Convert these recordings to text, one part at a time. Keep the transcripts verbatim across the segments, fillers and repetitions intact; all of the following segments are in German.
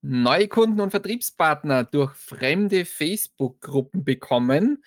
Neue Kunden und Vertriebspartner durch fremde Facebook-Gruppen bekommen.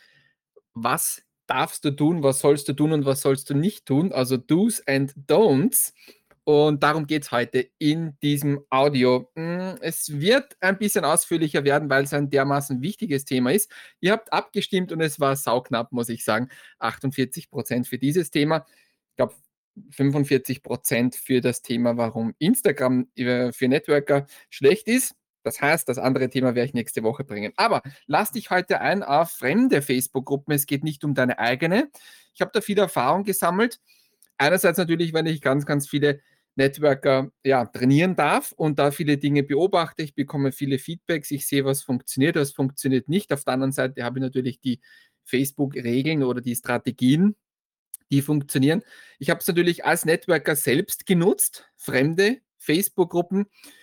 Was darfst du tun? Was sollst du tun und was sollst du nicht tun? Also Do's and Don'ts. Und darum geht es heute in diesem Audio. Mm, Es wird ein bisschen ausführlicher werden, weil es ein dermaßen wichtiges Thema ist. Ihr habt abgestimmt und es war sauknapp, muss ich sagen. achtundvierzig Prozent für dieses Thema. Ich glaube, fünfundvierzig Prozent für das Thema, warum Instagram äh, für Networker schlecht ist. Das heißt, das andere Thema werde ich nächste Woche bringen. Aber lass dich heute ein auf fremde Facebook-Gruppen. Es geht nicht um deine eigene. Ich habe da viel Erfahrung gesammelt. Einerseits natürlich, wenn ich ganz, ganz viele Networker ja, trainieren darf und da viele Dinge beobachte. Ich bekomme viele Feedbacks. Ich sehe, was funktioniert, was funktioniert nicht. Auf der anderen Seite habe ich natürlich die Facebook-Regeln oder die Strategien, die funktionieren. Ich habe es natürlich als Networker selbst genutzt, fremde Facebook-Gruppen.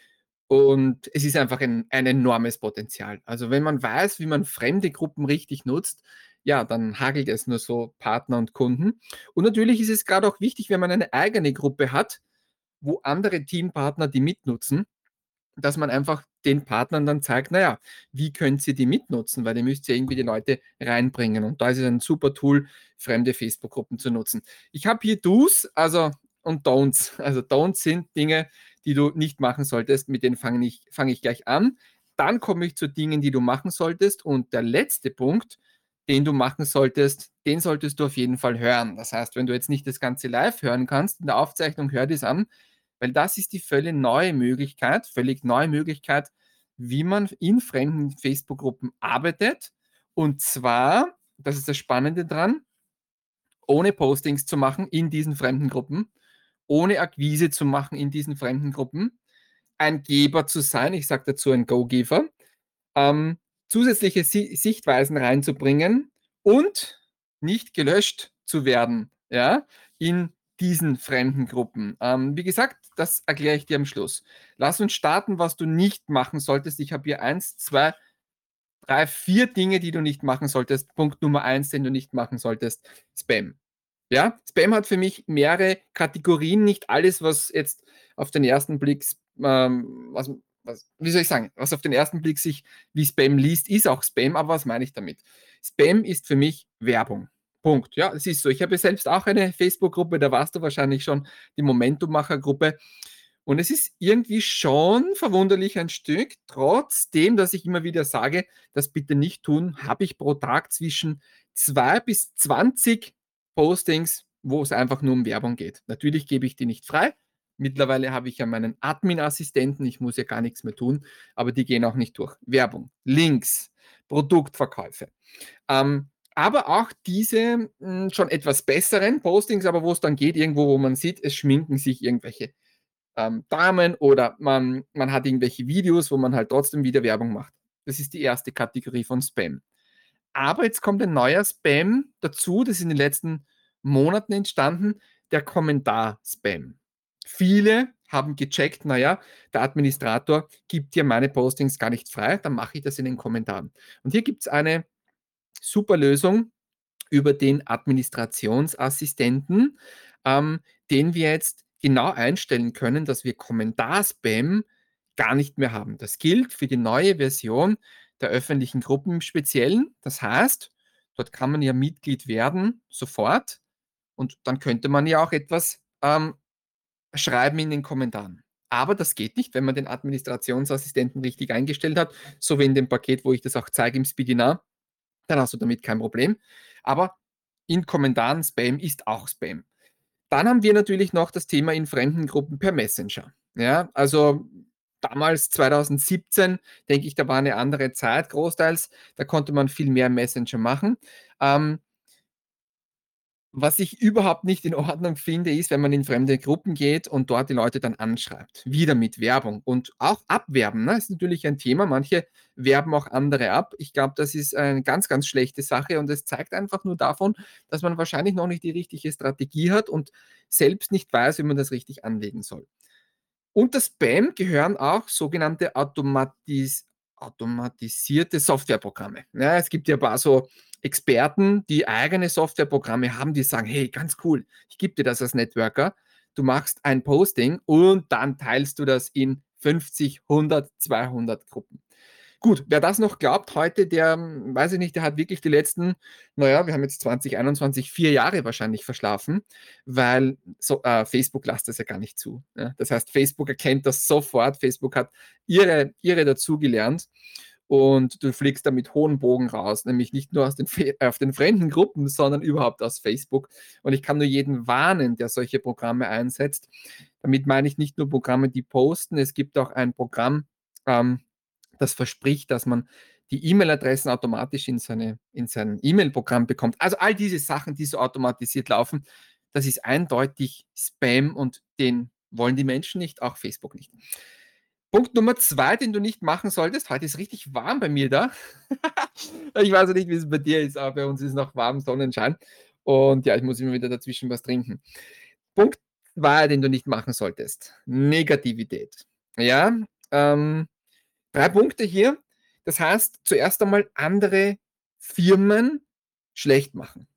Und es ist einfach ein, ein enormes Potenzial. Also wenn man weiß, wie man fremde Gruppen richtig nutzt, ja, dann hagelt es nur so Partner und Kunden. Und natürlich ist es gerade auch wichtig, wenn man eine eigene Gruppe hat, wo andere Teampartner die mitnutzen, dass man einfach den Partnern dann zeigt, naja, wie könnt ihr die mitnutzen, weil ihr müsst ja irgendwie die Leute reinbringen. Und da ist es ein super Tool, fremde Facebook-Gruppen zu nutzen. Ich habe hier Do's, also und Don'ts. Also Don'ts sind Dinge, die du nicht machen solltest, mit denen fange ich, fange ich gleich an. Dann komme ich zu Dingen, die du machen solltest. Und der letzte Punkt, den du machen solltest, den solltest du auf jeden Fall hören. Das heißt, wenn du jetzt nicht das Ganze live hören kannst, in der Aufzeichnung hör das an, weil das ist die völlig neue Möglichkeit, völlig neue Möglichkeit, wie man in fremden Facebook-Gruppen arbeitet. Und zwar, das ist das Spannende dran, ohne Postings zu machen in diesen fremden Gruppen, ohne Akquise zu machen in diesen fremden Gruppen, ein Geber zu sein, ich sage dazu ein Go-Geber, ähm, zusätzliche Si- Sichtweisen reinzubringen und nicht gelöscht zu werden, ja, in diesen fremden Gruppen. Ähm, wie gesagt, das erkläre ich dir am Schluss. Lass uns starten, was du nicht machen solltest. Ich habe hier eins, zwei, drei, vier Dinge, die du nicht machen solltest. Punkt Nummer eins, den du nicht machen solltest, Spam. Ja, Spam hat für mich mehrere Kategorien, nicht alles, was jetzt auf den ersten Blick, ähm, was, was, wie soll ich sagen, was auf den ersten Blick sich wie Spam liest, ist auch Spam, aber was meine ich damit? Spam ist für mich Werbung. Punkt. Ja, es ist so. Ich habe selbst auch eine Facebook-Gruppe, da warst du wahrscheinlich schon, die Momentum-Macher-Gruppe. Und es ist irgendwie schon verwunderlich ein Stück, trotzdem, dass ich immer wieder sage, das bitte nicht tun, habe ich pro Tag zwischen zwei bis zwanzig Postings, wo es einfach nur um Werbung geht. Natürlich gebe ich die nicht frei. Mittlerweile habe ich ja meinen Admin-Assistenten, ich muss ja gar nichts mehr tun, aber die gehen auch nicht durch. Werbung, Links, Produktverkäufe. Ähm, aber auch diese mh, schon etwas besseren Postings, aber wo es dann geht, irgendwo, wo man sieht, es schminken sich irgendwelche ähm, Damen oder man, man hat irgendwelche Videos, wo man halt trotzdem wieder Werbung macht. Das ist die erste Kategorie von Spam. Aber jetzt kommt ein neuer Spam dazu, das ist in den letzten Monaten entstanden, der Kommentar-Spam. Viele haben gecheckt, naja, der Administrator gibt dir meine Postings gar nicht frei, dann mache ich das in den Kommentaren. Und hier gibt es eine super Lösung über den Administrationsassistenten, ähm, den wir jetzt genau einstellen können, dass wir Kommentarspam gar nicht mehr haben. Das gilt für die neue Version der öffentlichen Gruppen im Speziellen. Das heißt, dort kann man ja Mitglied werden sofort und dann könnte man ja auch etwas ähm, schreiben in den Kommentaren. Aber das geht nicht, wenn man den Administrationsassistenten richtig eingestellt hat, so wie in dem Paket, wo ich das auch zeige im Speedinar, dann hast du damit kein Problem. Aber in Kommentaren Spam ist auch Spam. Dann haben wir natürlich noch das Thema in fremden Gruppen per Messenger. Ja, also damals zwanzig siebzehn, denke ich, da war eine andere Zeit großteils. Da konnte man viel mehr Messenger machen. Ähm, was ich überhaupt nicht in Ordnung finde, ist, wenn man in fremde Gruppen geht und dort die Leute dann anschreibt. Wieder mit Werbung und auch abwerben. Ne? Ist natürlich ein Thema. Manche werben auch andere ab. Ich glaube, das ist eine ganz, ganz schlechte Sache und es zeigt einfach nur davon, dass man wahrscheinlich noch nicht die richtige Strategie hat und selbst nicht weiß, wie man das richtig anlegen soll. Unter Spam gehören auch sogenannte Automatis automatisierte Softwareprogramme. Ja, es gibt ja ein paar so Experten, die eigene Softwareprogramme haben, die sagen, hey, ganz cool, ich gebe dir das als Networker, du machst ein Posting und dann teilst du das in fünfzig, hundert, zweihundert Gruppen. Gut, wer das noch glaubt heute, der, hm, weiß ich nicht, der hat wirklich die letzten, naja, wir haben jetzt zwanzig einundzwanzig, vier Jahre wahrscheinlich verschlafen, weil so, äh, Facebook lässt das ja gar nicht zu. Ja? Das heißt, Facebook erkennt das sofort. Facebook hat ihre, ihre dazugelernt und du fliegst da mit hohen Bogen raus, nämlich nicht nur aus den, Fe- äh, auf den fremden Gruppen, sondern überhaupt aus Facebook. Und ich kann nur jeden warnen, der solche Programme einsetzt. Damit meine ich nicht nur Programme, die posten. Es gibt auch ein Programm, ähm, das verspricht, dass man die E-Mail-Adressen automatisch in, seine, in sein E-Mail-Programm bekommt. Also all diese Sachen, die so automatisiert laufen, das ist eindeutig Spam und den wollen die Menschen nicht, auch Facebook nicht. Punkt Nummer zwei, den du nicht machen solltest. Heute ist richtig warm bei mir da. Ich weiß nicht, wie es bei dir ist, aber bei uns ist noch warm Sonnenschein. Und ja, ich muss immer wieder dazwischen was trinken. Punkt zwei, den du nicht machen solltest. Negativität. Ja, ähm, drei Punkte hier. Das heißt, zuerst einmal andere Firmen schlecht machen.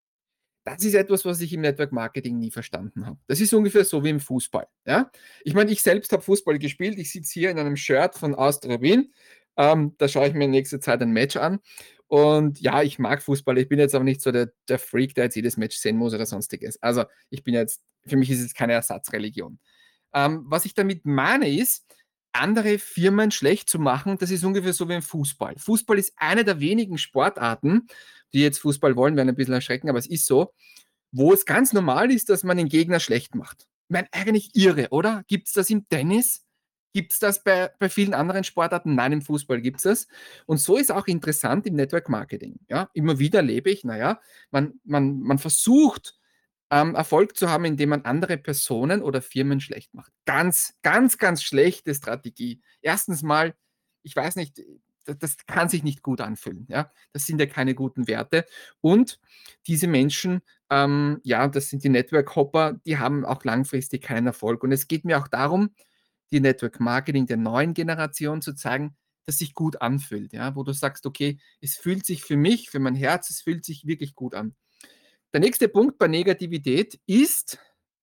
Das ist etwas, was ich im Network Marketing nie verstanden habe. Das ist ungefähr so wie im Fußball. Ja? Ich meine, ich selbst habe Fußball gespielt. Ich sitze hier in einem Shirt von Austria Wien. Ähm, da schaue ich mir in nächster Zeit ein Match an. Und ja, ich mag Fußball. Ich bin jetzt aber nicht so der, der Freak, der jetzt jedes Match sehen muss oder sonstiges. Also ich bin jetzt, für mich ist es keine Ersatzreligion. Ähm, was ich damit meine ist, andere Firmen schlecht zu machen, das ist ungefähr so wie im Fußball. Fußball ist eine der wenigen Sportarten, die jetzt Fußball wollen, werden ein bisschen erschrecken, aber es ist so, wo es ganz normal ist, dass man den Gegner schlecht macht. Ich meine, eigentlich irre, oder? Gibt es das im Tennis? Gibt es das bei, bei vielen anderen Sportarten? Nein, im Fußball gibt es das. Und so ist auch interessant im Network Marketing. Ja? Immer wieder erlebe ich, naja, man, man, man versucht, ähm, Erfolg zu haben, indem man andere Personen oder Firmen schlecht macht. Ganz, ganz, ganz schlechte Strategie. Erstens mal, ich weiß nicht, das, das kann sich nicht gut anfühlen. Ja? Das sind ja keine guten Werte. Und diese Menschen, ähm, ja, das sind die Network-Hopper, die haben auch langfristig keinen Erfolg. Und es geht mir auch darum, die Network Marketing der neuen Generation zu zeigen, dass sich gut anfühlt, ja, wo du sagst, okay, es fühlt sich für mich, für mein Herz, es fühlt sich wirklich gut an. Der nächste Punkt bei Negativität ist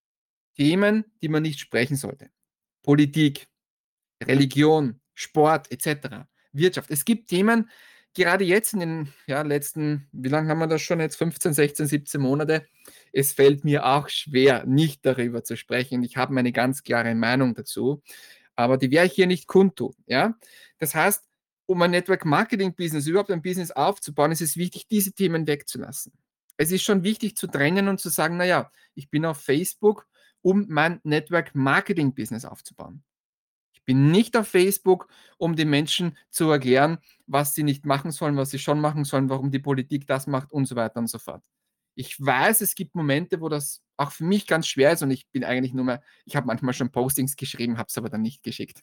Themen, die man nicht sprechen sollte. Politik, Religion, Sport et cetera, Wirtschaft. Es gibt Themen, gerade jetzt in den ja, letzten, wie lange haben wir das schon jetzt? fünfzehn, sechzehn, siebzehn Monate. Es fällt mir auch schwer, nicht darüber zu sprechen. Ich habe meine ganz klare Meinung dazu, aber die werde ich hier nicht kundtun. Ja? Das heißt, um ein Network Marketing Business, überhaupt ein Business aufzubauen, ist es wichtig, diese Themen wegzulassen. Es ist schon wichtig zu trennen und zu sagen, naja, ich bin auf Facebook, um mein Network Marketing Business aufzubauen. Ich bin nicht auf Facebook, um den Menschen zu erklären, was sie nicht machen sollen, was sie schon machen sollen, warum die Politik das macht und so weiter und so fort. Ich weiß, es gibt Momente, wo das auch für mich ganz schwer ist und ich bin eigentlich nur mehr, ich habe manchmal schon Postings geschrieben, habe es aber dann nicht geschickt.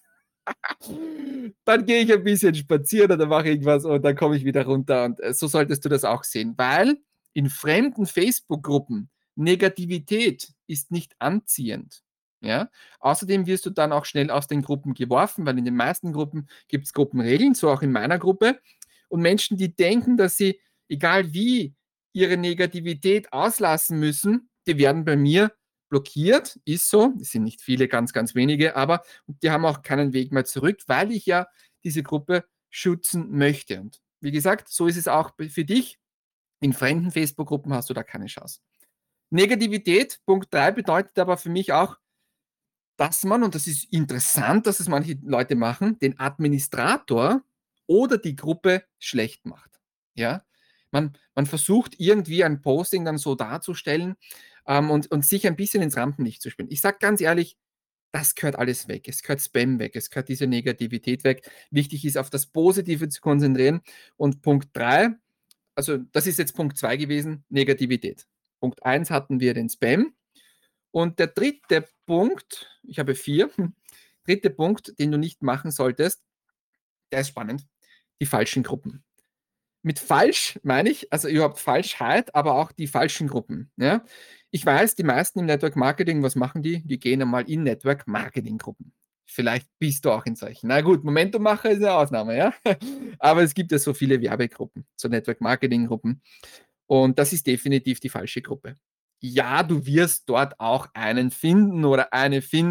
Dann gehe ich ein bisschen spazieren oder mache irgendwas und dann komme ich wieder runter. Und äh, so solltest du das auch sehen, weil in fremden Facebook-Gruppen Negativität ist nicht anziehend. Ja? Außerdem wirst du dann auch schnell aus den Gruppen geworfen, weil in den meisten Gruppen gibt es Gruppenregeln, so auch in meiner Gruppe. Und Menschen, die denken, dass sie, egal wie, ihre Negativität auslassen müssen, die werden bei mir blockiert, ist so. Es sind nicht viele, ganz, ganz wenige, aber die haben auch keinen Weg mehr zurück, weil ich ja diese Gruppe schützen möchte. Und wie gesagt, so ist es auch für dich. In fremden Facebook-Gruppen hast du da keine Chance. Negativität, Punkt drei, bedeutet aber für mich auch, dass man, und das ist interessant, dass es manche Leute machen, den Administrator oder die Gruppe schlecht macht. Ja? Man, man versucht irgendwie ein Posting dann so darzustellen ähm, und, und sich ein bisschen ins Rampenlicht zu spielen. Ich sage ganz ehrlich, das gehört alles weg. Es gehört Spam weg, es gehört diese Negativität weg. Wichtig ist, auf das Positive zu konzentrieren. Und Punkt drei, also das ist jetzt Punkt zwei gewesen, Negativität. Punkt eins hatten wir den Spam. Und der dritte Punkt, ich habe vier, dritte Punkt, den du nicht machen solltest, der ist spannend, die falschen Gruppen. Mit falsch meine ich, also überhaupt Falschheit, aber auch die falschen Gruppen. Ja? Ich weiß, die meisten im Network Marketing, was machen die? Die gehen einmal in Network Marketing Gruppen. Vielleicht bist du auch in solchen. Na gut, Momentum-Macher ist eine Ausnahme, ja. Aber es gibt ja so viele Werbegruppen, so Network Marketing Gruppen. Und das ist definitiv die falsche Gruppe. Ja, du wirst dort auch einen finden oder eine finden,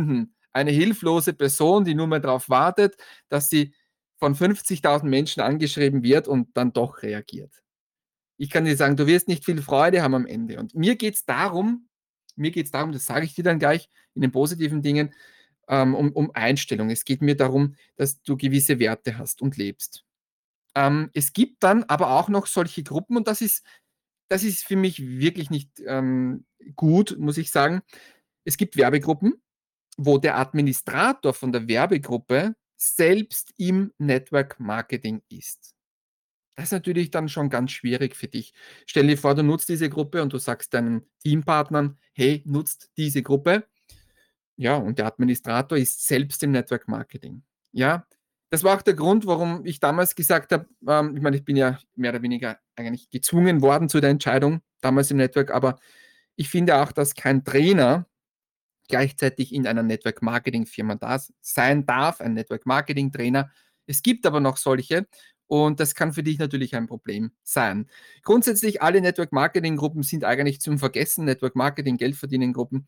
eine hilflose Person, die nur mehr darauf wartet, dass sie von fünfzigtausend Menschen angeschrieben wird und dann doch reagiert. Ich kann dir sagen, du wirst nicht viel Freude haben am Ende. Und mir geht es darum, mir geht es darum, das sage ich dir dann gleich in den positiven Dingen, ähm, um, um Einstellung. Es geht mir darum, dass du gewisse Werte hast und lebst. Ähm, es gibt dann aber auch noch solche Gruppen und das ist, das ist für mich wirklich nicht ähm, gut, muss ich sagen. Es gibt Werbegruppen, wo der Administrator von der Werbegruppe selbst im Network Marketing ist. Das ist natürlich dann schon ganz schwierig für dich. Stell dir vor, du nutzt diese Gruppe und du sagst deinen Teampartnern, hey, nutzt diese Gruppe. Ja, und der Administrator ist selbst im Network Marketing. Ja, das war auch der Grund, warum ich damals gesagt habe, ähm, ich meine, ich bin ja mehr oder weniger eigentlich gezwungen worden zu der Entscheidung damals im Network, aber ich finde auch, dass kein Trainer gleichzeitig in einer Network Marketing Firma da sein darf, ein Network Marketing Trainer. Es gibt aber noch solche und das kann für dich natürlich ein Problem sein. Grundsätzlich alle Network Marketing Gruppen sind eigentlich zum Vergessen, Network Marketing Geldverdienen Gruppen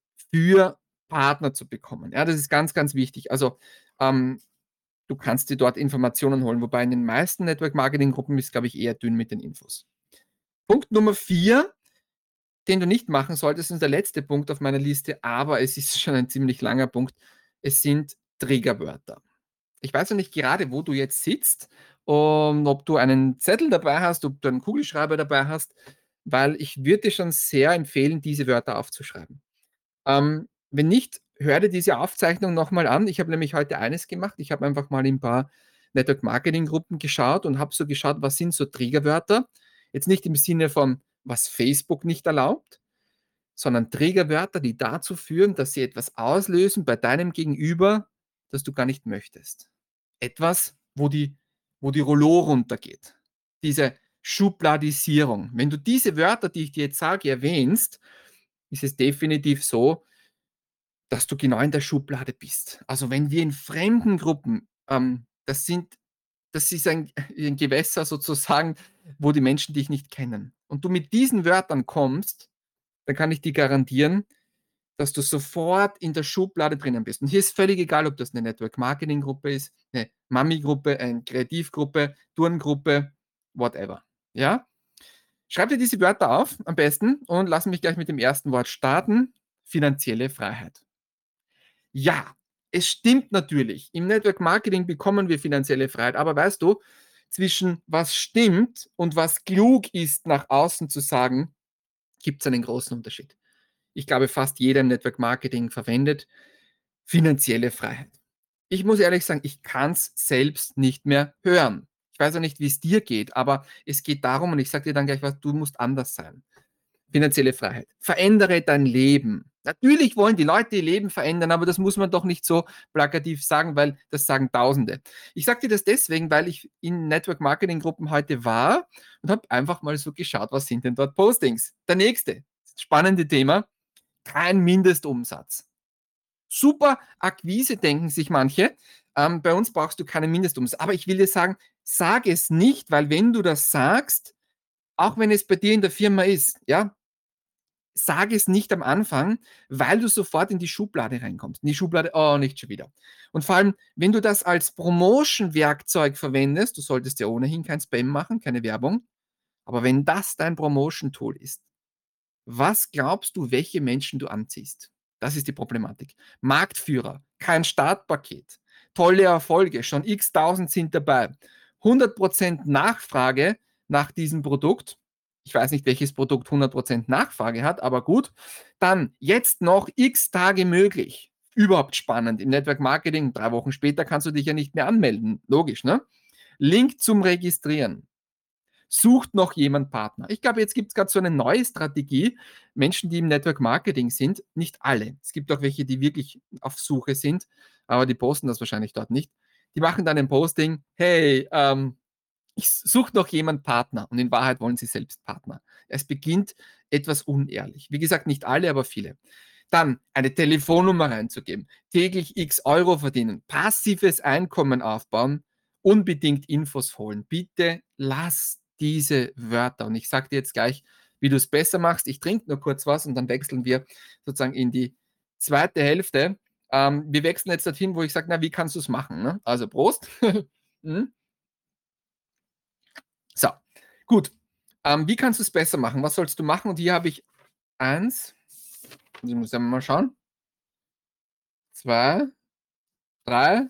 für Partner zu bekommen. Ja, das ist ganz, ganz wichtig. Also ähm, du kannst dir dort Informationen holen, wobei in den meisten Network Marketing Gruppen ist, glaube ich, eher dünn mit den Infos. Punkt Nummer vier, den du nicht machen solltest, ist der letzte Punkt auf meiner Liste, aber es ist schon ein ziemlich langer Punkt. Es sind Triggerwörter. Ich weiß noch nicht gerade, wo du jetzt sitzt, um, ob du einen Zettel dabei hast, ob du einen Kugelschreiber dabei hast, weil ich würde dir schon sehr empfehlen, diese Wörter aufzuschreiben. Ähm, wenn nicht, hör dir diese Aufzeichnung nochmal an. Ich habe nämlich heute eines gemacht. Ich habe einfach mal in ein paar Network Marketing Gruppen geschaut und habe so geschaut, was sind so Triggerwörter. Jetzt nicht im Sinne von, was Facebook nicht erlaubt, sondern Triggerwörter, die dazu führen, dass sie etwas auslösen bei deinem Gegenüber, das du gar nicht möchtest. Etwas, wo die, wo die Rollo runtergeht. Diese Schubladisierung. Wenn du diese Wörter, die ich dir jetzt sage, erwähnst, ist es definitiv so, dass du genau in der Schublade bist. Also wenn wir in fremden Gruppen, ähm, das sind, das ist ein, ein Gewässer sozusagen, wo die Menschen dich nicht kennen. Und du mit diesen Wörtern kommst, dann kann ich dir garantieren, dass du sofort in der Schublade drinnen bist. Und hier ist völlig egal, ob das eine Network-Marketing-Gruppe ist, eine Mami-Gruppe, eine Kreativgruppe, Turngruppe, whatever. Ja? Schreib dir diese Wörter auf, am besten, und lass mich gleich mit dem ersten Wort starten. Finanzielle Freiheit. Ja, es stimmt natürlich. Im Network Marketing bekommen wir finanzielle Freiheit. Aber weißt du, zwischen was stimmt und was klug ist, nach außen zu sagen, gibt es einen großen Unterschied. Ich glaube, fast jeder im Network Marketing verwendet finanzielle Freiheit. Ich muss ehrlich sagen, ich kann es selbst nicht mehr hören. Ich weiß auch nicht, wie es dir geht, aber es geht darum, und ich sage dir dann gleich was, du musst anders sein. Finanzielle Freiheit. Verändere dein Leben. Natürlich wollen die Leute ihr Leben verändern, aber das muss man doch nicht so plakativ sagen, weil das sagen Tausende. Ich sage dir das deswegen, weil ich in Network Marketing Gruppen heute war und habe einfach mal so geschaut, was sind denn dort Postings. Der nächste spannende Thema, kein Mindestumsatz. Super Akquise, denken sich manche. Ähm, bei uns brauchst du keinen Mindestumsatz. Aber ich will dir sagen, sag es nicht, weil wenn du das sagst, auch wenn es bei dir in der Firma ist, ja, sage es nicht am Anfang, weil du sofort in die Schublade reinkommst. In die Schublade, oh, nicht schon wieder. Und vor allem, wenn du das als Promotion-Werkzeug verwendest, du solltest ja ohnehin kein Spam machen, keine Werbung, aber wenn das dein Promotion-Tool ist, was glaubst du, welche Menschen du anziehst? Das ist die Problematik. Marktführer, kein Startpaket, tolle Erfolge, schon x tausend sind dabei, hundert Prozent Nachfrage nach diesem Produkt. Ich weiß nicht, welches Produkt hundert Prozent Nachfrage hat, aber gut. Dann jetzt noch x Tage möglich. Überhaupt spannend. Im Network Marketing, drei Wochen später kannst du dich ja nicht mehr anmelden. Logisch, ne? Link zum Registrieren. Sucht noch jemand Partner? Ich glaube, jetzt gibt es gerade so eine neue Strategie. Menschen, die im Network Marketing sind, nicht alle. Es gibt auch welche, die wirklich auf Suche sind, aber die posten das wahrscheinlich dort nicht. Die machen dann ein Posting, hey, ähm, ich suche noch jemand Partner und in Wahrheit wollen sie selbst Partner. Es beginnt etwas unehrlich. Wie gesagt, nicht alle, aber viele. Dann eine Telefonnummer reinzugeben, täglich x Euro verdienen, passives Einkommen aufbauen, unbedingt Infos holen. Bitte lass diese Wörter. Und ich sage dir jetzt gleich, wie du es besser machst. Ich trinke nur kurz was und dann wechseln wir sozusagen in die zweite Hälfte. Ähm, wir wechseln jetzt dorthin, wo ich sage, na, wie kannst du es machen? Ne? Also Prost. mhm. So, gut. Ähm, wie kannst du es besser machen? Was sollst du machen? Und hier habe ich eins, ich muss ja mal schauen, zwei, drei,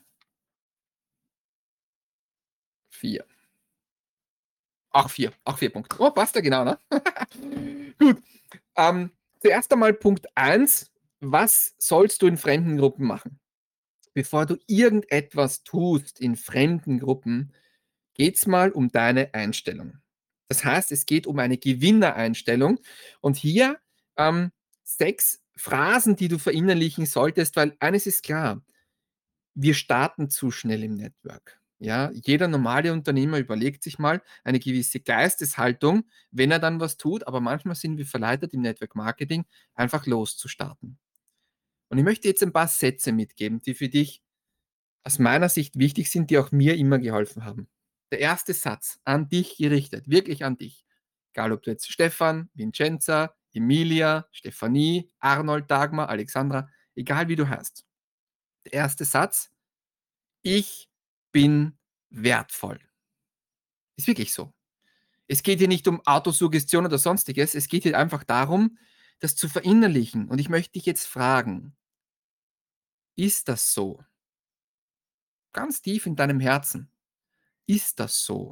vier. Auch vier, auch vier Punkte. Oh, passt ja genau, ne? Gut. Ähm, zuerst einmal Punkt eins. Was sollst du in fremden Gruppen machen? Bevor du irgendetwas tust in fremden Gruppen, geht es mal um deine Einstellung. Das heißt, es geht um eine Gewinnereinstellung. Und hier ähm, sechs Phrasen, die du verinnerlichen solltest, weil eines ist klar, wir starten zu schnell im Network. Ja, jeder normale Unternehmer überlegt sich mal eine gewisse Geisteshaltung, wenn er dann was tut, aber manchmal sind wir verleitet im Network Marketing einfach loszustarten. Und ich möchte jetzt ein paar Sätze mitgeben, die für dich aus meiner Sicht wichtig sind, die auch mir immer geholfen haben. Der erste Satz an dich gerichtet, wirklich an dich. Egal, ob du jetzt Stefan, Vincenza, Emilia, Stefanie, Arnold, Dagmar, Alexandra, egal wie du heißt. Der erste Satz, ich bin wertvoll. Ist wirklich so. Es geht hier nicht um Autosuggestion oder sonstiges, es geht hier einfach darum, das zu verinnerlichen. Und ich möchte dich jetzt fragen, ist das so? Ganz tief in deinem Herzen. Ist das so?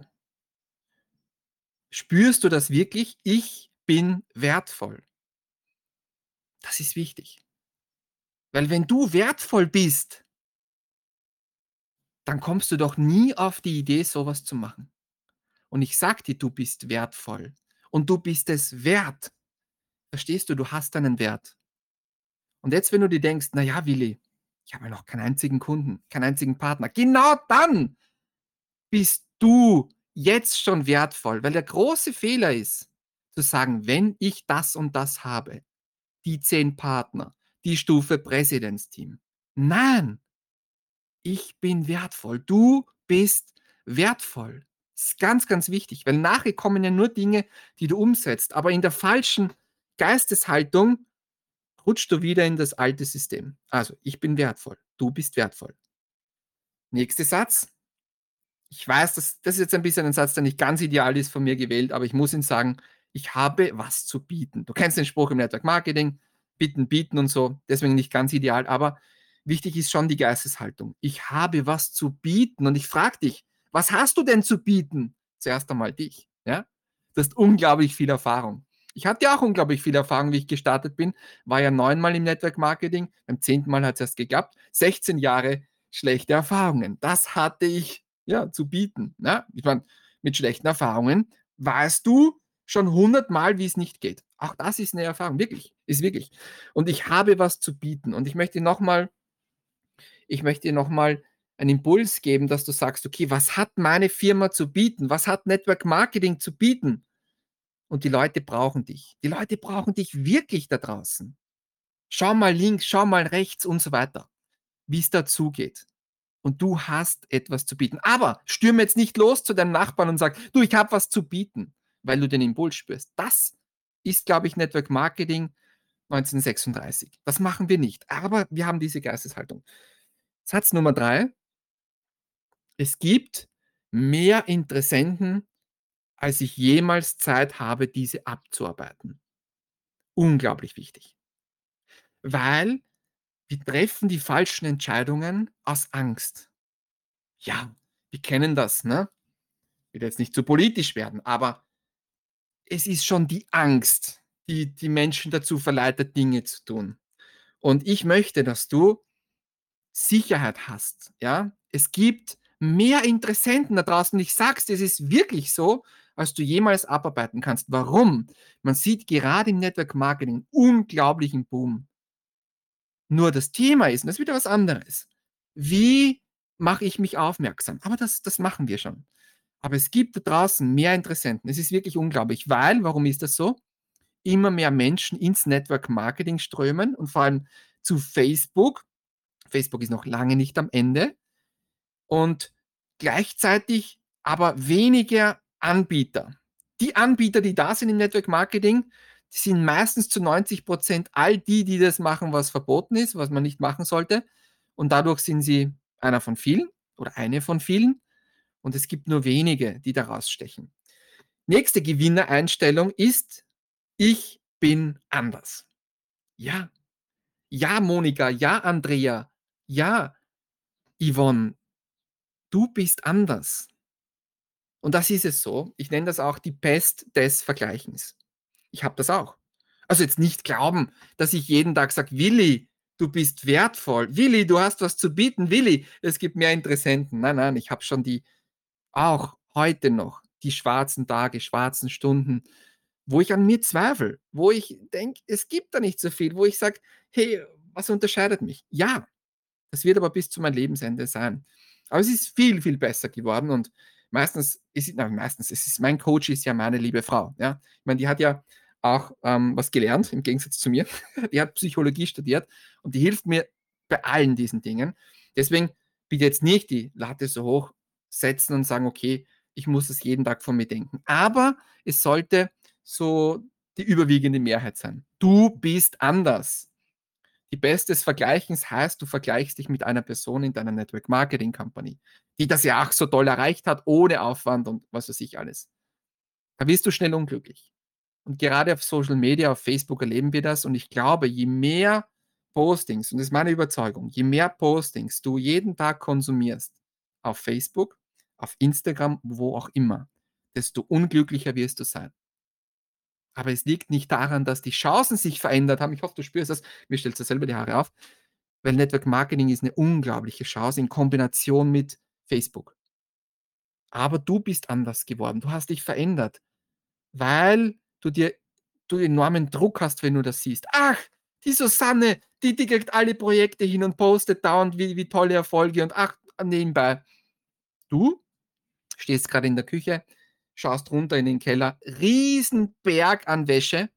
Spürst du das wirklich? Ich bin wertvoll. Das ist wichtig. Weil wenn du wertvoll bist, dann kommst du doch nie auf die Idee, sowas zu machen. Und ich sag dir, du bist wertvoll. Und du bist es wert. Verstehst du? Du hast einen Wert. Und jetzt, wenn du dir denkst, na ja, Willi, ich habe ja noch keinen einzigen Kunden, keinen einzigen Partner. Genau dann bist du jetzt schon wertvoll, weil der große Fehler ist, zu sagen, wenn ich das und das habe, die zehn Partner, die Stufe Präsidentsteam. Nein, ich bin wertvoll. Du bist wertvoll. Das ist ganz, ganz wichtig, weil nachher kommen ja nur Dinge, die du umsetzt. Aber in der falschen Geisteshaltung rutschst du wieder in das alte System. Also, ich bin wertvoll. Du bist wertvoll. Nächster Satz. Ich weiß, das, das ist jetzt ein bisschen ein Satz, der nicht ganz ideal ist von mir gewählt, aber ich muss ihn sagen, ich habe was zu bieten. Du kennst den Spruch im Network Marketing, bieten, bieten und so, deswegen nicht ganz ideal, aber wichtig ist schon die Geisteshaltung. Ich habe was zu bieten und ich frage dich, was hast du denn zu bieten? Zuerst einmal dich. Ja? Du hast unglaublich viel Erfahrung. Ich hatte ja auch unglaublich viel Erfahrung, wie ich gestartet bin, war ja neunmal im Network Marketing, beim zehnten Mal hat es erst geklappt, sechzehn Jahre schlechte Erfahrungen. Das hatte ich ja, zu bieten. Ne? Ich meine, mit schlechten Erfahrungen weißt du schon hundertmal, wie es nicht geht. Auch das ist eine Erfahrung, wirklich, ist wirklich. Und ich habe was zu bieten. Und ich möchte nochmal, ich möchte dir nochmal einen Impuls geben, dass du sagst, okay, was hat meine Firma zu bieten? Was hat Network Marketing zu bieten? Und die Leute brauchen dich. Die Leute brauchen dich wirklich da draußen. Schau mal links, schau mal rechts und so weiter, wie es dazugeht. Und du hast etwas zu bieten. Aber stürme jetzt nicht los zu deinem Nachbarn und sag, du, ich habe was zu bieten, weil du den Impuls spürst. Das ist, glaube ich, Network Marketing neunzehnhundertsechsunddreißig. Das machen wir nicht. Aber wir haben diese Geisteshaltung. Satz Nummer drei. Es gibt mehr Interessenten, als ich jemals Zeit habe, diese abzuarbeiten. Unglaublich wichtig. Weil wir treffen die falschen Entscheidungen aus Angst. Ja, wir kennen das, ne? Ich will jetzt nicht zu politisch werden, aber es ist schon die Angst, die die Menschen dazu verleitet, Dinge zu tun. Und ich möchte, dass du Sicherheit hast. Ja? Es gibt mehr Interessenten da draußen. Ich sag's dir, es ist wirklich so, als du jemals abarbeiten kannst. Warum? Man sieht gerade im Network Marketing unglaublichen Boom. Nur das Thema ist, und das ist wieder was anderes. Wie mache ich mich aufmerksam? Aber das, das machen wir schon. Aber es gibt da draußen mehr Interessenten. Es ist wirklich unglaublich, weil, warum ist das so? Immer mehr Menschen ins Network Marketing strömen und vor allem zu Facebook. Facebook ist noch lange nicht am Ende. Und gleichzeitig aber weniger Anbieter. Die Anbieter, die da sind im Network Marketing, die sind meistens zu neunzig Prozent all die, die das machen, was verboten ist, was man nicht machen sollte. und dadurch sind sie einer von vielen oder eine von vielen und es gibt nur wenige, die da rausstechen. Nächste Gewinnereinstellung ist: Ich bin anders. Ja, ja, Monika, ja, Andrea, ja, Yvonne, du bist anders. Und das ist es so. Ich nenne das auch die Pest des Vergleichens. Ich habe das auch. Also jetzt nicht glauben, dass ich jeden Tag sage: Willi, du bist wertvoll. Willi, du hast was zu bieten. Willi, es gibt mehr Interessenten. Nein, nein, ich habe schon die, auch heute noch, die schwarzen Tage, schwarzen Stunden, wo ich an mir zweifle, wo ich denke, es gibt da nicht so viel, wo ich sage: Hey, was unterscheidet mich? Ja, das wird aber bis zu meinem Lebensende sein. Aber es ist viel, viel besser geworden und meistens ist es, nein, meistens, es ist, mein Coach ist ja meine liebe Frau. Ja? Ich meine, die hat ja auch ähm, was gelernt, im Gegensatz zu mir. Die hat Psychologie studiert und die hilft mir bei allen diesen Dingen. Deswegen bitte jetzt nicht die Latte so hoch setzen und sagen: Okay, ich muss das jeden Tag von mir denken. Aber es sollte so die überwiegende Mehrheit sein. Du bist anders. Die Beste des Vergleichens heißt, du vergleichst dich mit einer Person in deiner Network Marketing Company, die das ja auch so toll erreicht hat, ohne Aufwand und was weiß ich alles. Da wirst du schnell unglücklich. Und gerade auf Social Media, auf Facebook erleben wir das. Und ich glaube, je mehr Postings, und das ist meine Überzeugung, je mehr Postings du jeden Tag konsumierst auf Facebook, auf Instagram, wo auch immer, desto unglücklicher wirst du sein. Aber es liegt nicht daran, dass die Chancen sich verändert haben. Ich hoffe, du spürst das. Mir stellst du selber die Haare auf. Weil Network Marketing ist eine unglaubliche Chance in Kombination mit Facebook. Aber du bist anders geworden. Du hast dich verändert, weil du dir du enormen Druck hast, wenn du das siehst. Ach, die Susanne, die, die kriegt alle Projekte hin und postet dauernd, wie, wie tolle Erfolge und ach, nebenbei. Du stehst gerade in der Küche, schaust runter in den Keller, Riesenberg an Wäsche.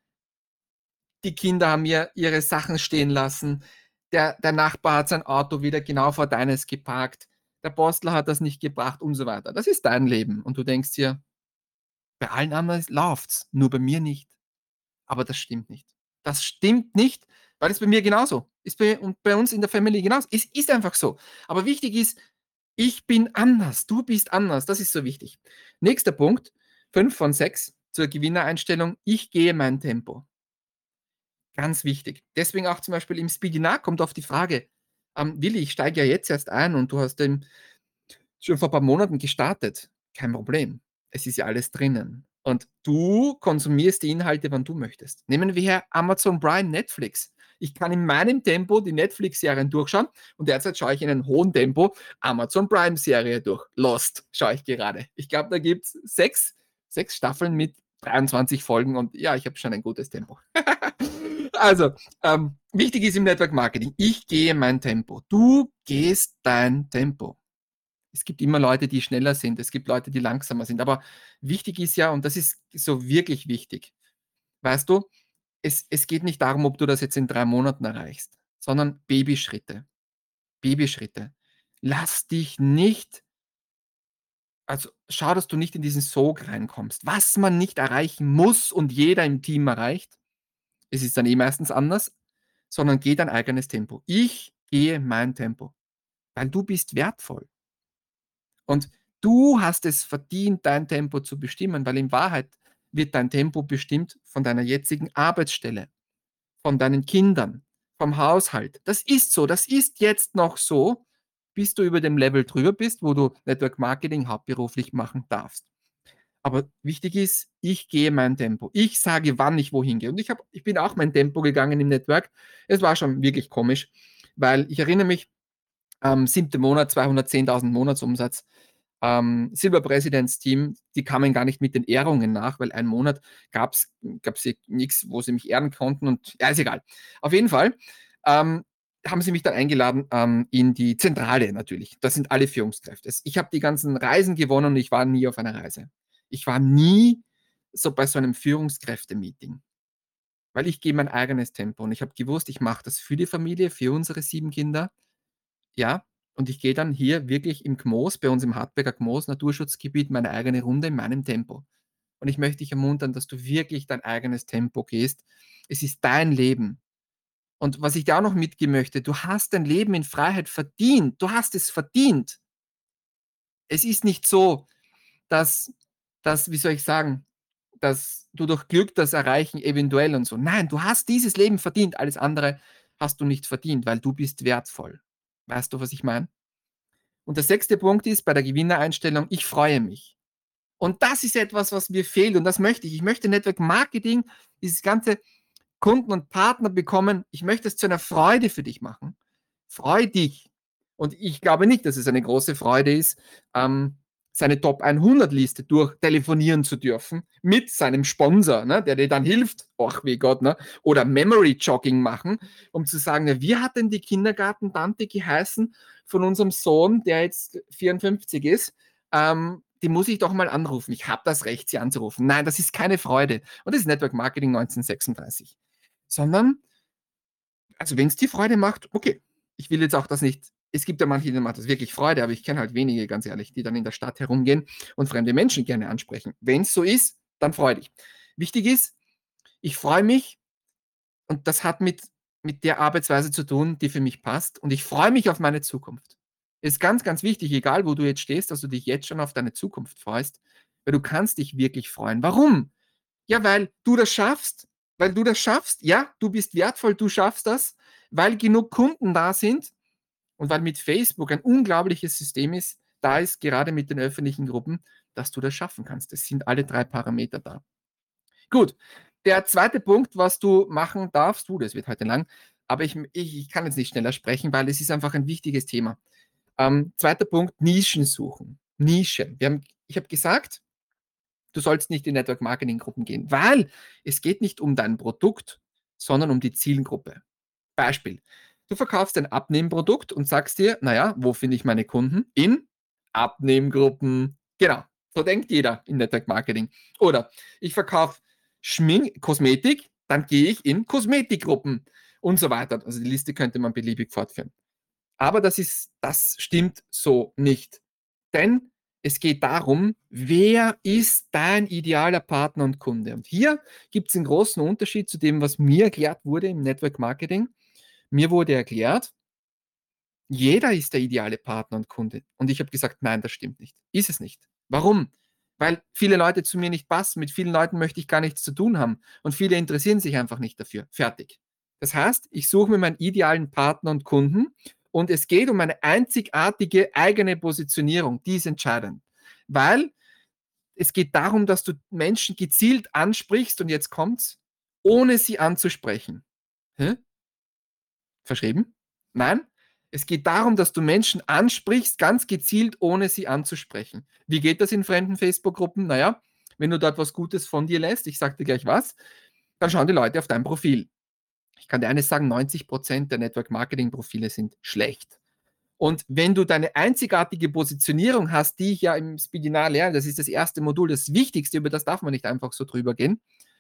Die Kinder haben ihr ihre Sachen stehen lassen. Der, der Nachbar hat sein Auto wieder genau vor deines geparkt. Der Postler hat das nicht gebracht und so weiter. Das ist dein Leben. Und du denkst dir, bei allen anderen läuft's, nur bei mir nicht. Aber das stimmt nicht. Das stimmt nicht, weil es bei mir genauso ist, bei, und bei uns in der Family genauso. Es ist einfach so. Aber wichtig ist, ich bin anders, du bist anders. Das ist so wichtig. Nächster Punkt, fünf von sechs zur Gewinnereinstellung. Ich gehe mein Tempo. Ganz wichtig. Deswegen auch zum Beispiel im Speedinar kommt auf die Frage, ähm, Willi, ich steige ja jetzt erst ein und du hast den schon vor ein paar Monaten gestartet. Kein Problem. Es ist ja alles drinnen. Und du konsumierst die Inhalte, wann du möchtest. Nehmen wir her Amazon Prime, Netflix. Ich kann in meinem Tempo die Netflix-Serien durchschauen und derzeit schaue ich in einem hohen Tempo Amazon Prime-Serie durch. Lost schaue ich gerade. Ich glaube, da gibt es sechs, sechs Staffeln mit dreiundzwanzig Folgen und ja, ich habe schon ein gutes Tempo. Also, ähm, wichtig ist im Network Marketing, ich gehe mein Tempo. Du gehst dein Tempo. Es gibt immer Leute, die schneller sind, es gibt Leute, die langsamer sind. Aber wichtig ist ja, und das ist so wirklich wichtig, weißt du, es, es geht nicht darum, ob du das jetzt in drei Monaten erreichst, sondern Babyschritte. Babyschritte. Lass dich nicht, also schau, dass du nicht in diesen Sog reinkommst. Was man nicht erreichen muss und jeder im Team erreicht, es ist dann eh meistens anders, sondern geh dein eigenes Tempo. Ich gehe mein Tempo, weil du bist wertvoll. Und du hast es verdient, dein Tempo zu bestimmen, weil in Wahrheit wird dein Tempo bestimmt von deiner jetzigen Arbeitsstelle, von deinen Kindern, vom Haushalt. Das ist so, das ist jetzt noch so, bis du über dem Level drüber bist, wo du Network Marketing hauptberuflich machen darfst. Aber wichtig ist, ich gehe mein Tempo. Ich sage, wann ich wohin gehe. Und ich, hab, ich bin auch mein Tempo gegangen im Network. Es war schon wirklich komisch, weil ich erinnere mich, am siebten Monat, zweihundertzehntausend Monatsumsatz. Ähm, Silberpräsidentsteam, die kamen gar nicht mit den Ehrungen nach, weil einen Monat gab es nichts, wo sie mich ehren konnten. Und ja, ist egal. Auf jeden Fall ähm, haben sie mich dann eingeladen ähm, in die Zentrale natürlich. Das sind alle Führungskräfte. Ich habe die ganzen Reisen gewonnen und ich war nie auf einer Reise. Ich war nie so bei so einem Führungskräfte-Meeting, weil ich gehe mein eigenes Tempo und ich habe gewusst, ich mache das für die Familie, für unsere sieben Kinder. Ja, und ich gehe dann hier wirklich im Gmoos, bei uns im Hartberger Gmoos, Naturschutzgebiet, meine eigene Runde in meinem Tempo. Und ich möchte dich ermuntern, dass du wirklich dein eigenes Tempo gehst. Es ist dein Leben. Und was ich dir auch noch mitgeben möchte, du hast dein Leben in Freiheit verdient. Du hast es verdient. Es ist nicht so, dass dass, wie soll ich sagen, dass du durch Glück das erreichen eventuell und so. Nein, du hast dieses Leben verdient. Alles andere hast du nicht verdient, weil du bist wertvoll. Weißt du, was ich meine? Und der sechste Punkt ist bei der Gewinnereinstellung, ich freue mich. Und das ist etwas, was mir fehlt und das möchte ich. Ich möchte Network Marketing, dieses ganze Kunden und Partner bekommen. Ich möchte es zu einer Freude für dich machen. Freu dich. Und ich glaube nicht, dass es eine große Freude ist, ähm, seine Top hundert Liste durchtelefonieren zu dürfen mit seinem Sponsor, ne, der dir dann hilft, ach wie Gott, ne, oder Memory Jogging machen, um zu sagen, ja, wie hat denn die Kindergartentante geheißen von unserem Sohn, der jetzt vierundfünfzig ist? Ähm, die muss ich doch mal anrufen. Ich habe das Recht, sie anzurufen. Nein, das ist keine Freude. Und das ist Network Marketing neunzehnhundertsechsunddreißig. Sondern, also wenn es dir Freude macht, okay. Ich will jetzt auch das nicht, es gibt ja manche, denen macht das wirklich Freude, aber ich kenne halt wenige, ganz ehrlich, die dann in der Stadt herumgehen und fremde Menschen gerne ansprechen. Wenn es so ist, dann freu dich. Wichtig ist, ich freue mich und das hat mit, mit der Arbeitsweise zu tun, die für mich passt und ich freue mich auf meine Zukunft. Ist ganz, ganz wichtig, egal wo du jetzt stehst, dass du dich jetzt schon auf deine Zukunft freust, weil du kannst dich wirklich freuen. Warum? Ja, weil du das schaffst, weil du das schaffst. Ja, du bist wertvoll, du schaffst das, weil genug Kunden da sind und weil mit Facebook ein unglaubliches System ist, da ist gerade mit den öffentlichen Gruppen, dass du das schaffen kannst. Es sind alle drei Parameter da. Gut, der zweite Punkt, was du machen darfst, du, das wird heute lang, aber ich, ich, ich kann jetzt nicht schneller sprechen, weil es ist einfach ein wichtiges Thema. Ähm, zweiter Punkt, Nischen suchen. Nische. Wir haben, ich habe gesagt, du sollst nicht in Network Marketing Gruppen gehen, weil es geht nicht um dein Produkt, sondern um die Zielgruppe. Beispiel. Du verkaufst ein Abnehmprodukt und sagst dir, naja, wo finde ich meine Kunden? In Abnehmgruppen. Genau. So denkt jeder in Network Marketing. Oder ich verkaufe Schmink, Kosmetik, dann gehe ich in Kosmetikgruppen und so weiter. Also die Liste könnte man beliebig fortführen. Aber das ist, das stimmt so nicht. Denn es geht darum, wer ist dein idealer Partner und Kunde? Und hier gibt es einen großen Unterschied zu dem, was mir erklärt wurde im Network Marketing. Mir wurde erklärt, jeder ist der ideale Partner und Kunde. Und ich habe gesagt, nein, das stimmt nicht. Ist es nicht. Warum? Weil viele Leute zu mir nicht passen. Mit vielen Leuten möchte ich gar nichts zu tun haben. Und viele interessieren sich einfach nicht dafür. Fertig. Das heißt, ich suche mir meinen idealen Partner und Kunden und es geht um eine einzigartige eigene Positionierung. Die ist entscheidend. Weil es geht darum, dass du Menschen gezielt ansprichst und jetzt kommt's, ohne sie anzusprechen. Hä? Verschrieben? Nein? Es geht darum, dass du Menschen ansprichst, ganz gezielt, ohne sie anzusprechen. Wie geht das in fremden Facebook-Gruppen? Naja, wenn du dort was Gutes von dir lässt, ich sage dir gleich was, dann schauen die Leute auf dein Profil. Ich kann dir eines sagen, neunzig Prozent der Network-Marketing-Profile sind schlecht. Und wenn du deine einzigartige Positionierung hast, die ich ja im Spidinar lerne, das ist das erste Modul, das Wichtigste, über das darf man nicht einfach so drüber gehen,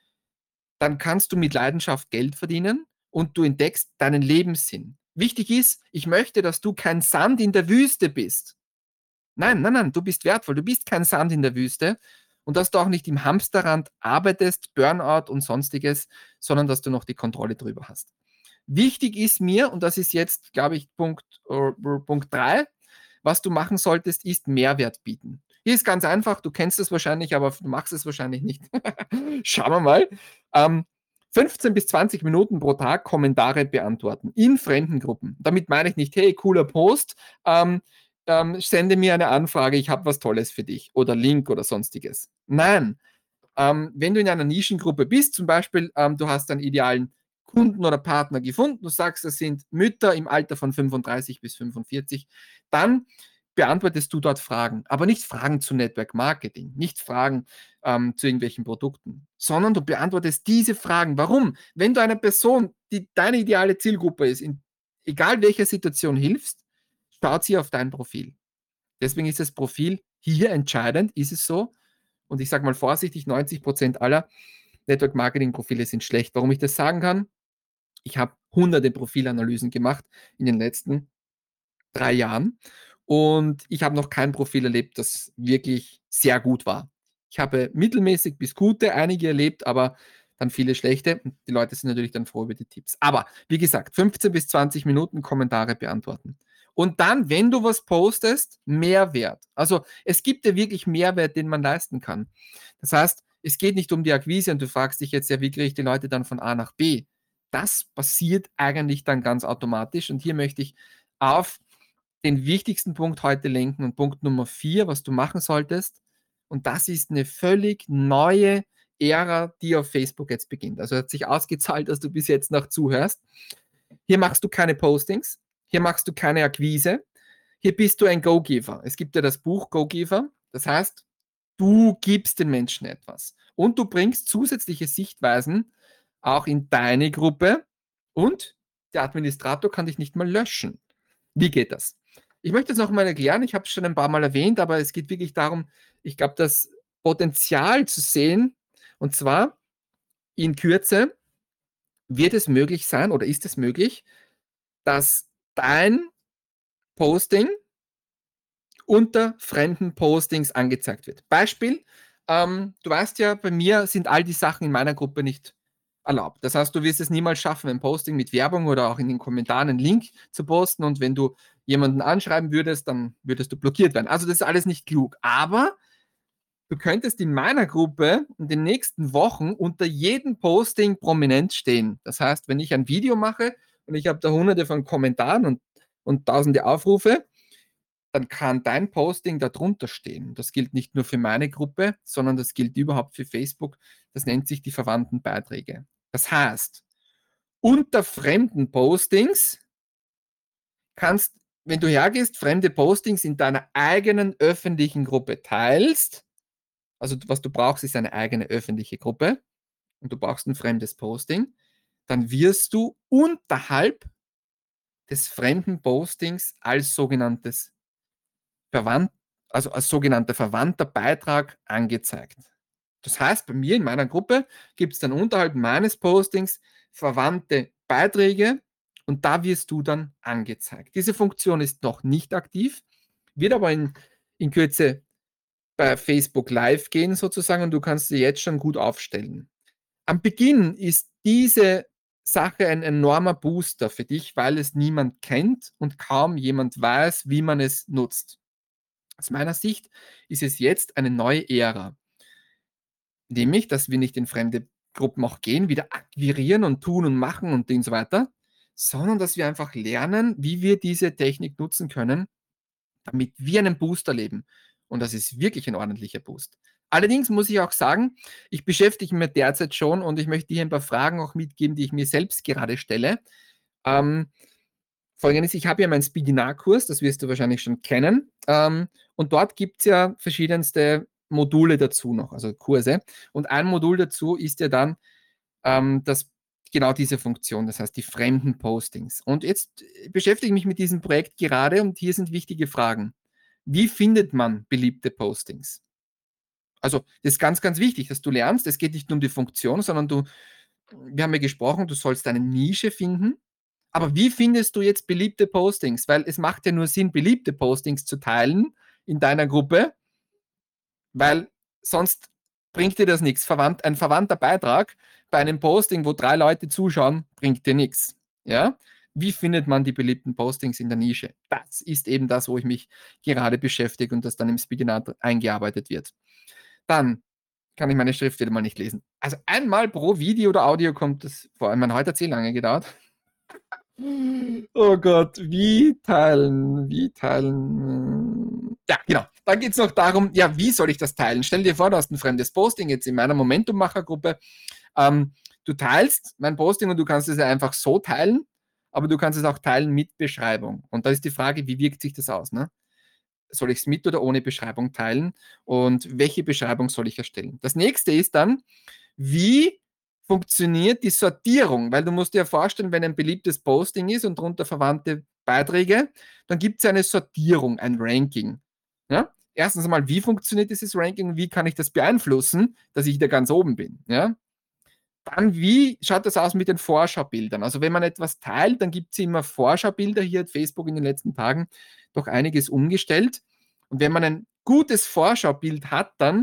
dann kannst du mit Leidenschaft Geld verdienen und du entdeckst deinen Lebenssinn. Wichtig ist, ich möchte, dass du kein Sand in der Wüste bist. Nein, nein, nein, du bist wertvoll, du bist kein Sand in der Wüste und dass du auch nicht im Hamsterrad arbeitest, Burnout und sonstiges, sondern dass du noch die Kontrolle drüber hast. Wichtig ist mir, und das ist jetzt, glaube ich, Punkt, äh, Punkt drei, was du machen solltest, ist Mehrwert bieten. Hier ist ganz einfach, du kennst es wahrscheinlich, aber du machst es wahrscheinlich nicht. Schauen wir mal. Ähm, fünfzehn bis zwanzig Minuten pro Tag Kommentare beantworten in fremden Gruppen. Damit meine ich nicht, hey, cooler Post, ähm, ähm, sende mir eine Anfrage, ich habe was Tolles für dich oder Link oder sonstiges. Nein, ähm, wenn du in einer Nischengruppe bist, zum Beispiel, ähm, du hast einen idealen Kunden oder Partner gefunden, du sagst, das sind Mütter im Alter von fünfunddreißig bis fünfundvierzig, dann beantwortest du dort Fragen, aber nicht Fragen zu Network Marketing, nicht Fragen ähm, zu irgendwelchen Produkten, sondern du beantwortest diese Fragen. Warum? Wenn du einer Person, die deine ideale Zielgruppe ist, in egal welcher Situation hilfst, schaut sie auf dein Profil. Deswegen ist das Profil hier entscheidend, ist es so, und ich sage mal vorsichtig, neunzig Prozent aller Network-Marketing-Profile sind schlecht. Warum ich das sagen kann? Ich habe hunderte Profilanalysen gemacht in den letzten drei Jahren und ich habe noch kein Profil erlebt, das wirklich sehr gut war. Ich habe mittelmäßig bis gute einige erlebt, aber dann viele schlechte. Und die Leute sind natürlich dann froh über die Tipps. Aber wie gesagt, fünfzehn bis zwanzig Minuten Kommentare beantworten. Und dann, wenn du was postest, Mehrwert. Also es gibt ja wirklich Mehrwert, den man leisten kann. Das heißt, es geht nicht um die Akquise und du fragst dich jetzt ja, wie kriege ich die Leute dann von A nach B? Das passiert eigentlich dann ganz automatisch. Und hier möchte ich auf den wichtigsten Punkt heute lenken und Punkt Nummer vier, was du machen solltest. Und das ist eine völlig neue Ära, die auf Facebook jetzt beginnt. Also hat sich ausgezahlt, dass du bis jetzt noch zuhörst. Hier machst du keine Postings, hier machst du keine Akquise, hier bist du ein Go-Giver. Es gibt ja das Buch Go-Giver, das heißt, du gibst den Menschen etwas und du bringst zusätzliche Sichtweisen auch in deine Gruppe und der Administrator kann dich nicht mal löschen. Wie geht das? Ich möchte es nochmal erklären, ich habe es schon ein paar Mal erwähnt, aber es geht wirklich darum, ich glaube, das Potenzial zu sehen, und zwar in Kürze wird es möglich sein oder ist es möglich, dass dein Posting unter fremden Postings angezeigt wird. Beispiel, ähm, du weißt ja, bei mir sind all die Sachen in meiner Gruppe nicht erlaubt. Das heißt, du wirst es niemals schaffen, ein Posting mit Werbung oder auch in den Kommentaren einen Link zu posten und wenn du jemanden anschreiben würdest, dann würdest du blockiert werden. Also das ist alles nicht klug. Aber du könntest in meiner Gruppe in den nächsten Wochen unter jedem Posting prominent stehen. Das heißt, wenn ich ein Video mache und ich habe da hunderte von Kommentaren und, und tausende Aufrufe, dann kann dein Posting darunter stehen. Das gilt nicht nur für meine Gruppe, sondern das gilt überhaupt für Facebook. Das nennt sich die verwandten Beiträge. Das heißt, unter fremden Postings kannst, wenn du hergehst, fremde Postings in deiner eigenen öffentlichen Gruppe teilst, also was du brauchst, ist eine eigene öffentliche Gruppe und du brauchst ein fremdes Posting, dann wirst du unterhalb des fremden Postings als sogenanntes Verwandt, also als sogenannter verwandter Beitrag angezeigt. Das heißt, bei mir in meiner Gruppe gibt es dann unterhalb meines Postings verwandte Beiträge und da wirst du dann angezeigt. Diese Funktion ist noch nicht aktiv, wird aber in, in Kürze bei Facebook Live gehen sozusagen und du kannst sie jetzt schon gut aufstellen. Am Beginn ist diese Sache ein enormer Booster für dich, weil es niemand kennt und kaum jemand weiß, wie man es nutzt. Aus meiner Sicht ist es jetzt eine neue Ära, nämlich, dass wir nicht in fremde Gruppen auch gehen, wieder akquirieren und tun und machen und so weiter, sondern dass wir einfach lernen, wie wir diese Technik nutzen können, damit wir einen Boost erleben. Und das ist wirklich ein ordentlicher Boost. Allerdings muss ich auch sagen, ich beschäftige mich derzeit schon und ich möchte hier ein paar Fragen auch mitgeben, die ich mir selbst gerade stelle. Ähm, Folgendes, ich habe ja meinen Speedinar-Kurs, das wirst du wahrscheinlich schon kennen. Ähm, und dort gibt es ja verschiedenste Module dazu noch, also Kurse. Und ein Modul dazu ist ja dann ähm, das, genau diese Funktion, das heißt die fremden Postings. Und jetzt beschäftige ich mich mit diesem Projekt gerade und hier sind wichtige Fragen. Wie findet man beliebte Postings? Also das ist ganz, ganz wichtig, dass du lernst. Es geht nicht nur um die Funktion, sondern du, wir haben ja gesprochen, du sollst eine Nische finden. Aber wie findest du jetzt beliebte Postings? Weil es macht ja nur Sinn, beliebte Postings zu teilen in deiner Gruppe, weil sonst bringt dir das nichts. Verwandt, ein verwandter Beitrag bei einem Posting, wo drei Leute zuschauen, bringt dir nichts. Ja? Wie findet man die beliebten Postings in der Nische? Das ist eben das, wo ich mich gerade beschäftige und das dann im Speedinar eingearbeitet wird. Dann kann ich meine Schrift wieder mal nicht lesen. Also einmal pro Video oder Audio kommt das vor. Ich meine, heute hat es eh lange gedauert. Oh Gott, wie teilen, wie teilen. Ja, genau. Dann geht es noch darum, ja, wie soll ich das teilen? Stell dir vor, du hast ein fremdes Posting jetzt in meiner Momentum-Macher-Gruppe. Ähm, du teilst mein Posting und du kannst es ja einfach so teilen, aber du kannst es auch teilen mit Beschreibung. Und da ist die Frage, wie wirkt sich das aus? Ne? Soll ich es mit oder ohne Beschreibung teilen? Und welche Beschreibung soll ich erstellen? Das nächste ist dann, wie funktioniert die Sortierung? Weil du musst dir ja vorstellen, wenn ein beliebtes Posting ist und darunter verwandte Beiträge, dann gibt es eine Sortierung, ein Ranking. Ja? Erstens einmal, wie funktioniert dieses Ranking? Wie kann ich das beeinflussen, dass ich da ganz oben bin? Ja? Dann, wie schaut das aus mit den Vorschaubildern? Also wenn man etwas teilt, dann gibt es immer Vorschaubilder. Hier hat Facebook in den letzten Tagen doch einiges umgestellt. Und wenn man ein gutes Vorschaubild hat, dann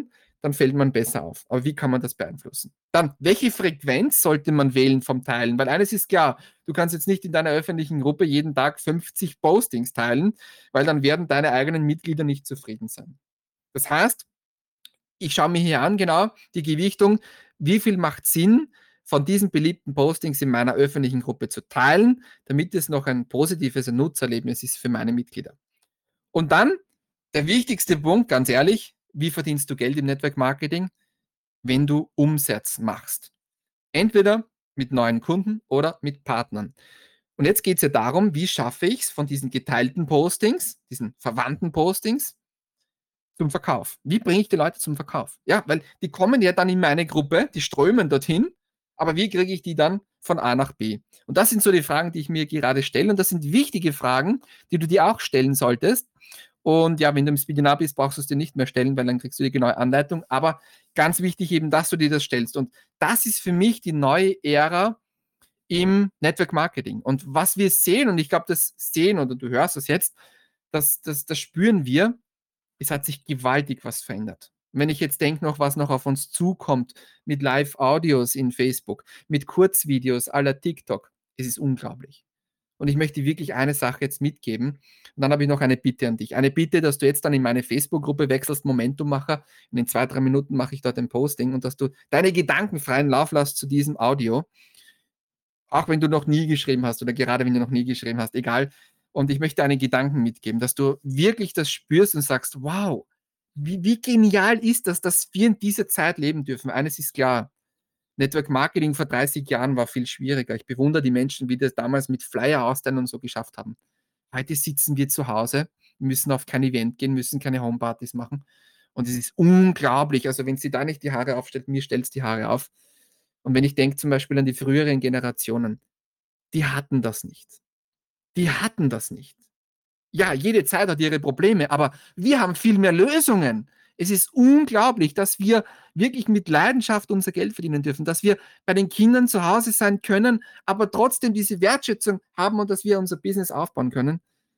dann fällt man besser auf. Aber wie kann man das beeinflussen? Dann, welche Frequenz sollte man wählen vom Teilen? Weil eines ist klar, du kannst jetzt nicht in deiner öffentlichen Gruppe jeden Tag fünfzig Postings teilen, weil dann werden deine eigenen Mitglieder nicht zufrieden sein. Das heißt, ich schaue mir hier an, genau, die Gewichtung, wie viel macht Sinn, von diesen beliebten Postings in meiner öffentlichen Gruppe zu teilen, damit es noch ein positives Nutzerlebnis ist für meine Mitglieder. Und dann der wichtigste Punkt, ganz ehrlich, wie verdienst du Geld im Network Marketing? Wenn du Umsatz machst. Entweder mit neuen Kunden oder mit Partnern. Und jetzt geht es ja darum, wie schaffe ich es von diesen geteilten Postings, diesen verwandten Postings, zum Verkauf. Wie bringe ich die Leute zum Verkauf? Ja, weil die kommen ja dann in meine Gruppe, die strömen dorthin, aber wie kriege ich die dann von A nach B? Und das sind so die Fragen, die ich mir gerade stelle. Und das sind wichtige Fragen, die du dir auch stellen solltest. Und ja, wenn du im Webinar bist, brauchst du es dir nicht mehr stellen, weil dann kriegst du die genaue Anleitung. Aber ganz wichtig eben, dass du dir das stellst. Und das ist für mich die neue Ära im Network Marketing. Und was wir sehen, und ich glaube, das sehen, oder du hörst das jetzt, das, das, das spüren wir, es hat sich gewaltig was verändert. Wenn ich jetzt denke noch, was noch auf uns zukommt, mit Live-Audios in Facebook, mit Kurzvideos à la TikTok, es ist unglaublich. Und ich möchte wirklich eine Sache jetzt mitgeben. Und dann habe ich noch eine Bitte an dich. Eine Bitte, dass du jetzt dann in meine Facebook-Gruppe wechselst, Momentummacher. In den zwei, drei Minuten mache ich dort ein Posting und dass du deine Gedanken freien Lauf lässt zu diesem Audio. Auch wenn du noch nie geschrieben hast oder gerade wenn du noch nie geschrieben hast, egal. Und ich möchte einen Gedanken mitgeben, dass du wirklich das spürst und sagst, wow, wie, wie genial ist das, dass wir in dieser Zeit leben dürfen. Eines ist klar, Network Marketing vor dreißig Jahren war viel schwieriger. Ich bewundere die Menschen, die das damals mit Flyer austeilen und so geschafft haben. Heute sitzen wir zu Hause, müssen auf kein Event gehen, müssen keine Homepartys machen. Und es ist unglaublich. Also wenn sie da nicht die Haare aufstellt, mir stellt es die Haare auf. Und wenn ich denke zum Beispiel an die früheren Generationen, die hatten das nicht. Die hatten das nicht. Ja, jede Zeit hat ihre Probleme, aber wir haben viel mehr Lösungen. Es ist unglaublich, dass wir wirklich mit Leidenschaft unser Geld verdienen dürfen, dass wir bei den Kindern zu Hause sein können, aber trotzdem diese Wertschätzung haben und dass wir unser Business aufbauen können.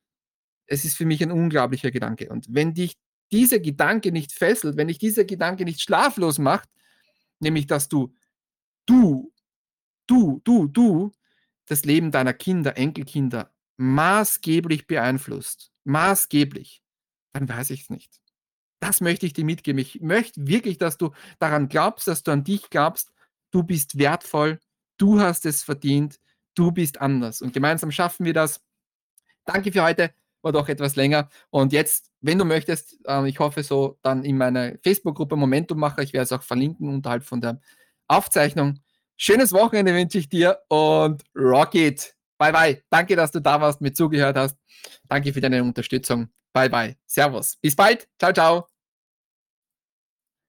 Es ist für mich ein unglaublicher Gedanke. Und wenn dich dieser Gedanke nicht fesselt, wenn dich dieser Gedanke nicht schlaflos macht, nämlich dass du, du, du, du, du das Leben deiner Kinder, Enkelkinder maßgeblich beeinflusst, maßgeblich, dann weiß ich es nicht. Das möchte ich dir mitgeben. Ich möchte wirklich, dass du daran glaubst, dass du an dich glaubst. Du bist wertvoll, du hast es verdient, du bist anders. Und gemeinsam schaffen wir das. Danke für heute, war doch etwas länger. Und jetzt, wenn du möchtest, äh, ich hoffe so, dann in meiner Facebook-Gruppe Momentummacher, ich werde es auch verlinken unterhalb von der Aufzeichnung. Schönes Wochenende wünsche ich dir und rock it. Bye, bye. Danke, dass du da warst, mir zugehört hast. Danke für deine Unterstützung. Bye, bye. Servus. Bis bald. Ciao, ciao.